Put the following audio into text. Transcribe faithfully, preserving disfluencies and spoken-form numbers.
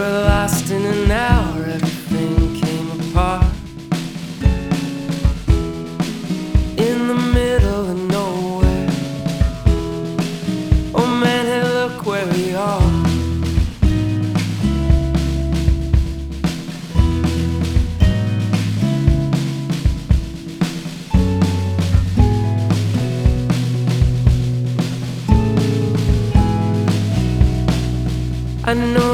were lost in an hour, everything came apart. In the middle of nowhere. Oh man, hey, look where we are. I know